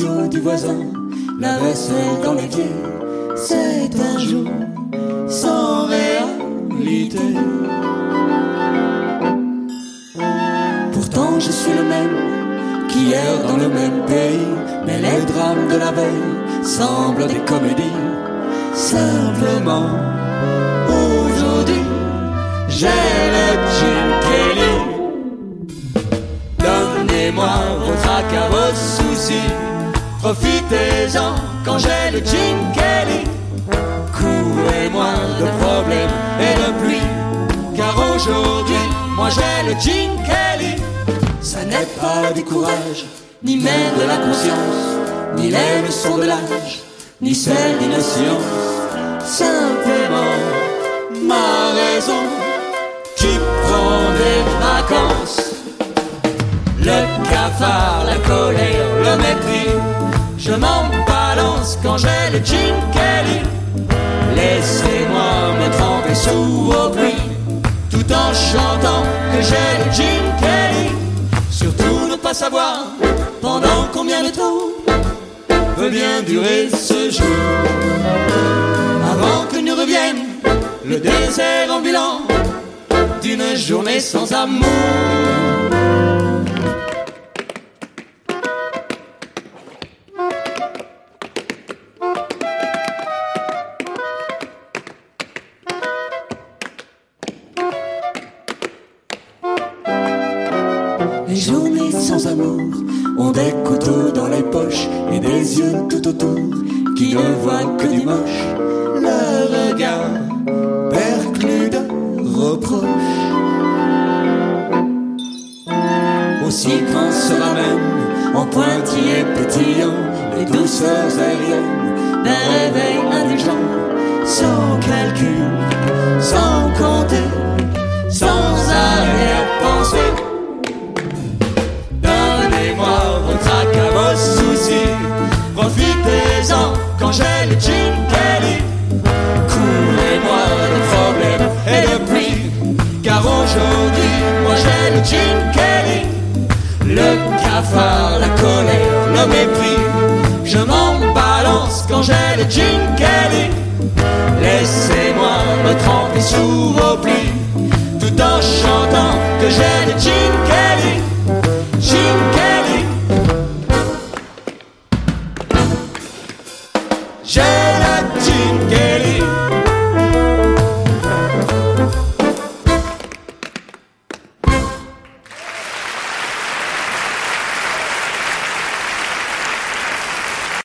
radio du voisin, la vaisselle dans l'évier. C'est un jour sans réalité. Pourtant je suis le même qu'hier dans le même pays, mais les drames de la veille semblent des comédies. Simplement, aujourd'hui, j'ai le Gin Kelly. Donnez-moi vos tracas, vos soucis, profitez-en quand j'ai le Gin Kelly. Couvrez-moi de problèmes et de pluie, car aujourd'hui, moi j'ai le Gin Kelly. Ça n'est pas du courage, ni même de la conscience, ni les leçons de l'âge, ni celle d'innocence. Simplement ma raison qui prend des vacances. Le cafard, la colère, le mépris, je m'en balance quand j'ai le Gin Kelly. Laissez-moi me tremper sous vos pluies, tout en chantant que j'ai le Gin Kelly. Surtout ne pas savoir pendant combien de temps peut bien durer ce jour, avant que nous revienne le désert ambulant d'une journée sans amour. Les journées sans amour ont des couteaux dans les poches et des yeux tout autour qui ne voient que du moche. Le regard perclus de reproches. Aussi quand se ramènent en pointillés pétillants les douceurs aériennes d'un réveil indulgent, sans calcul, sans compter, sans arrière-pensée. Donnez-moi vos tracas, vos soucis, profitez-en quand j'ai le Gin Kelly. Couvrez-moi de problèmes et de pluie, car aujourd'hui, moi j'ai le Gin Kelly. Le cafard, la colère, le mépris, je m'en balance quand j'ai le Gin Kelly. Laissez-moi me tremper sous vos pluies, tout en chantant que j'ai le Gin Kelly. Gin Kelly. J'ai